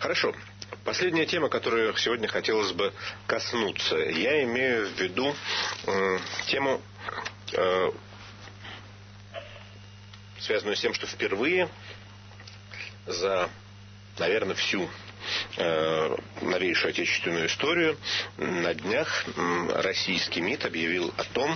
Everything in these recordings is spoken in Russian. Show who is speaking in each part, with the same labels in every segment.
Speaker 1: Хорошо. Последняя тема, которую сегодня хотелось бы коснуться. Я имею в виду тему, связанную с тем, что впервые за, наверное, всю новейшую отечественную историю на днях российский МИД объявил о том,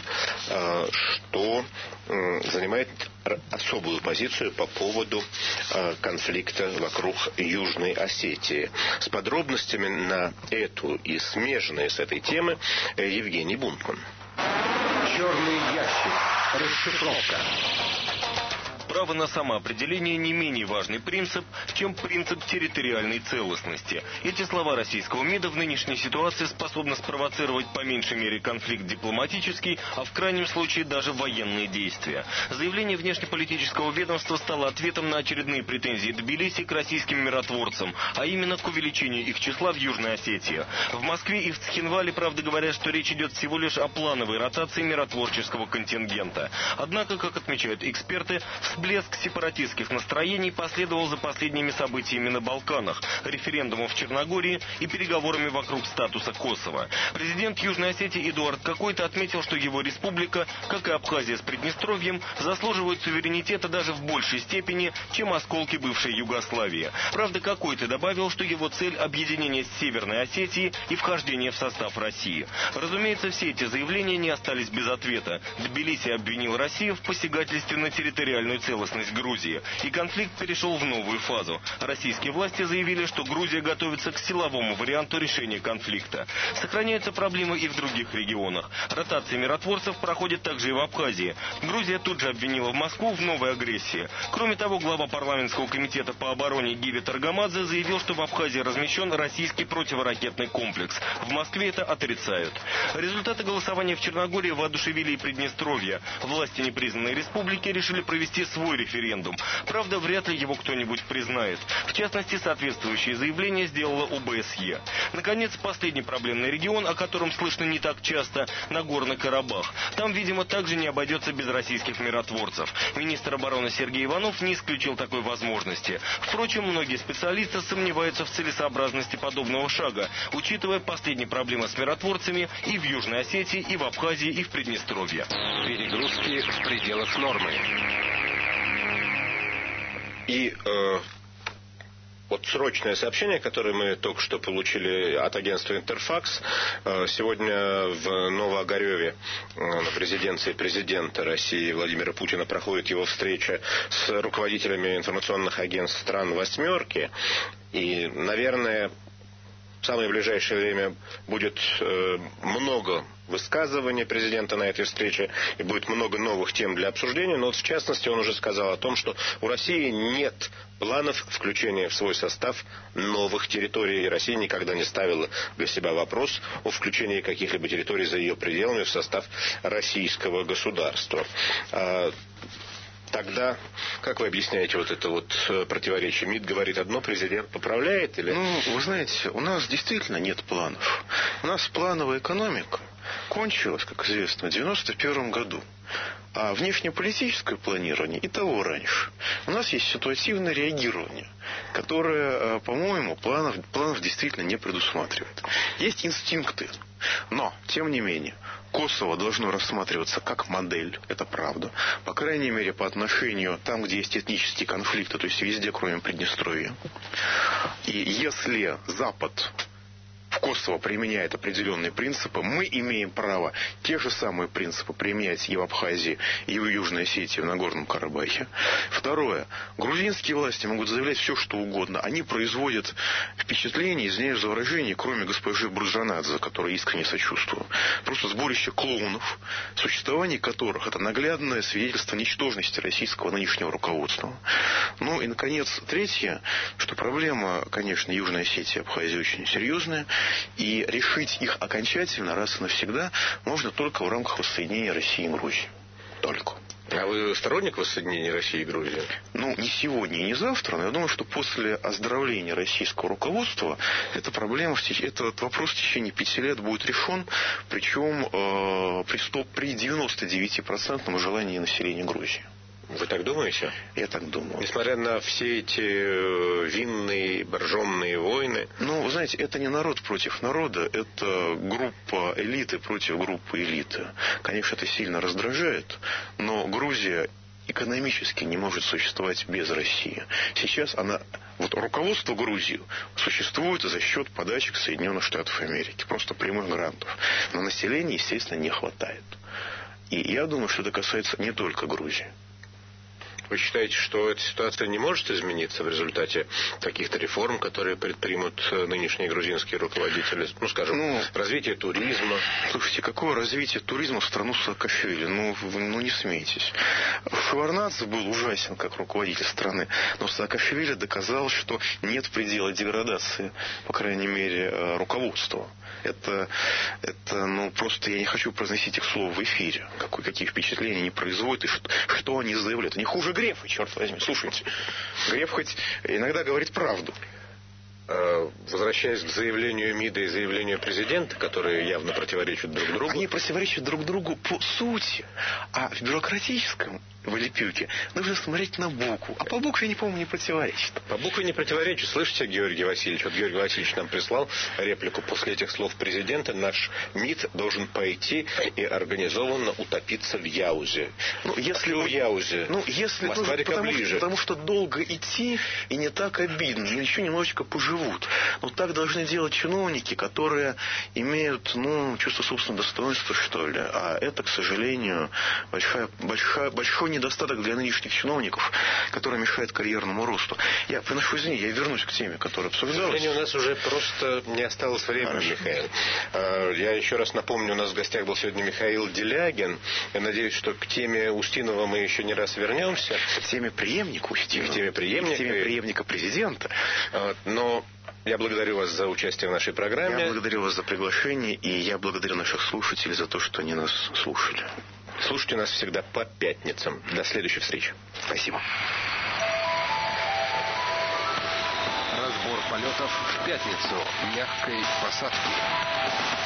Speaker 1: что занимает особую позицию по поводу конфликта вокруг Южной Осетии. С подробностями на эту и смежные с этой темы Евгений Бунтман.
Speaker 2: Черный ящик. Расшифровка.
Speaker 3: Право на самоопределение не менее важный принцип, чем принцип территориальной целостности. Эти слова российского МИДа в нынешней ситуации способны спровоцировать по меньшей мере конфликт дипломатический, а в крайнем случае даже военные действия. Заявление внешнеполитического ведомства стало ответом на очередные претензии Тбилиси к российским миротворцам, а именно к увеличению их числа в Южной Осетии. В Москве и в Цхинвале, правда, говорят, что речь идет всего лишь о плановой ротации миротворческого контингента. Однако, как отмечают эксперты, всплеск сепаратистских настроений последовал за последними событиями на Балканах, референдумом в Черногории и переговорами вокруг статуса Косово. Президент Южной Осетии Эдуард Какойто отметил, что его республика, как и Абхазия с Приднестровьем, заслуживают суверенитета даже в большей степени, чем осколки бывшей Югославии. Правда, Какойто добавил, что его цель – объединение с Северной Осетией и вхождение в состав России. Разумеется, все эти заявления не остались без ответа. Тбилиси обвинил Россию в посягательстве на территориальную целостность Грузии, и конфликт перешел в новую фазу. Российские власти заявили, что Грузия готовится к силовому варианту решения конфликта. Сохраняются проблемы и в других регионах. Ротация миротворцев проходит также и в Абхазии. Грузия тут же обвинила Москву в новой агрессии. Кроме того, глава парламентского комитета по обороне Гиви Таргамадзе заявил, что в Абхазии размещен российский противоракетный комплекс. В Москве это отрицают. Результаты голосования в Черногории воодушевили и Приднестровье. Власти непризнанной республики решили провести свой референдум. Правда, вряд ли его кто-нибудь признает. В частности, соответствующее заявление сделала ОБСЕ. Наконец, последний проблемный регион, о котором слышно не так часто, Нагорный Карабах. Там, видимо, также не обойдется без российских миротворцев. Министр обороны Сергей Иванов не исключил такой возможности. Впрочем, многие специалисты сомневаются в целесообразности подобного шага, учитывая последние проблемы с миротворцами и в Южной Осетии, и в Абхазии, и в Приднестровье.
Speaker 2: Перегрузки в пределах нормы.
Speaker 1: И вот срочное сообщение, которое мы только что получили от агентства «Интерфакс». Сегодня в Новоогареве на резиденции президента России Владимира Путина проходит его встреча с руководителями информационных агентств стран «Восьмерки». И, наверное, в самое ближайшее время будет много высказываний президента на этой встрече и будет много новых тем для обсуждения. Но вот в частности он уже сказал о том, что у России нет планов включения в свой состав новых территорий. И Россия никогда не ставила для себя вопрос о включении каких-либо территорий за ее пределами в состав российского государства. Тогда, как вы объясняете вот это вот противоречие? МИД говорит одно, президент поправляет? Или...
Speaker 4: Вы знаете, у нас действительно нет планов. У нас плановая экономика кончилась, как известно, в 1991 году. А внешнеполитическое планирование и того раньше. У нас есть ситуативное реагирование, которое, по-моему, планов действительно не предусматривает. Есть инстинкты. Но, тем не менее, Косово должно рассматриваться как модель, это правда. По крайней мере, по отношению там, где есть этнические конфликты, то есть везде, кроме Приднестровья. И если Запад в Косово применяет определенные принципы, мы имеем право те же самые принципы применять и в Абхазии, и в Южной Осетии, в Нагорном Карабахе. Второе. Грузинские власти могут заявлять все, что угодно. Они производят впечатление, извиняюсь за выражение, кроме госпожи Бурджанадзе, которой искренне сочувствую. Просто сборище клоунов, существование которых это наглядное свидетельство ничтожности российского нынешнего руководства. Ну и, наконец, третье, что проблема, конечно, Южной Осетии и Абхазии очень серьезная. И решить их окончательно, раз и навсегда, можно только в рамках воссоединения России и Грузии. Только.
Speaker 1: А вы сторонник воссоединения России и Грузии?
Speaker 4: Не сегодня и не завтра, но я думаю, что после оздоровления российского руководства эта проблема, этот вопрос в течение 5 лет будет решен, причем при 99% желании населения Грузии.
Speaker 1: Вы так думаете?
Speaker 4: Я так думаю.
Speaker 1: Несмотря на все эти винные боржомные войны.
Speaker 4: Ну, вы знаете, это не народ против народа, это группа элиты против группы элиты. Конечно, это сильно раздражает, но Грузия экономически не может существовать без России. Сейчас руководство Грузии существует за счет подачек Соединенных Штатов Америки, просто прямых грантов. Но населения, естественно, не хватает. И я думаю, что это касается не только Грузии.
Speaker 1: Вы считаете, что эта ситуация не может измениться в результате каких-то реформ, которые предпримут нынешние грузинские руководители? Ну, скажем, развитие туризма.
Speaker 4: Слушайте, какое развитие туризма в страну Саакашвили? Ну, не смейтесь. Шеварднадзе был ужасен как руководитель страны, но Саакашвили доказал, что нет предела деградации, по крайней мере, руководства. Это просто я не хочу произносить их слов в эфире. Какие впечатления они производят и что они заявляют. Не хуже Грефа, черт возьми. Слушайте, Греф хоть иногда говорит правду.
Speaker 1: Возвращаясь к заявлению МИДа и заявлению президента, которые явно противоречат друг другу.
Speaker 4: Они противоречат друг другу по сути. А в бюрократическом вылепюке нужно смотреть на букву. А по букве, не помню, не противоречит.
Speaker 1: По букве не противоречит. Слышите, Георгий Васильевич? Вот Георгий Васильевич нам прислал реплику. После этих слов президента наш МИД должен пойти и организованно утопиться в Яузе.
Speaker 4: Если
Speaker 1: в Яузе? Москва-река ближе.
Speaker 4: Потому что долго идти и не так обидно. Еще немножечко поживут. Но так должны делать чиновники, которые имеют, чувство собственного достоинства, что ли. А это, к сожалению, большой недостаток для нынешних чиновников, который мешает карьерному росту. Я приношу извинения, я вернусь к теме, которая обсуждалась.
Speaker 1: К сожалению, у нас уже просто не осталось времени, Михаил. Я еще раз напомню, у нас в гостях был сегодня Михаил Делягин. Я надеюсь, что к теме Устинова мы еще не раз вернемся.
Speaker 4: К теме преемника Устинова.
Speaker 1: К теме преемника.
Speaker 4: К теме преемника президента.
Speaker 1: Но я благодарю вас за участие в нашей программе.
Speaker 4: Я благодарю вас за приглашение, и я благодарю наших слушателей за то, что они нас слушали.
Speaker 1: Слушайте нас всегда по пятницам. До следующей встречи.
Speaker 4: Спасибо.
Speaker 2: Разбор полетов в пятницу. Мягкой посадки.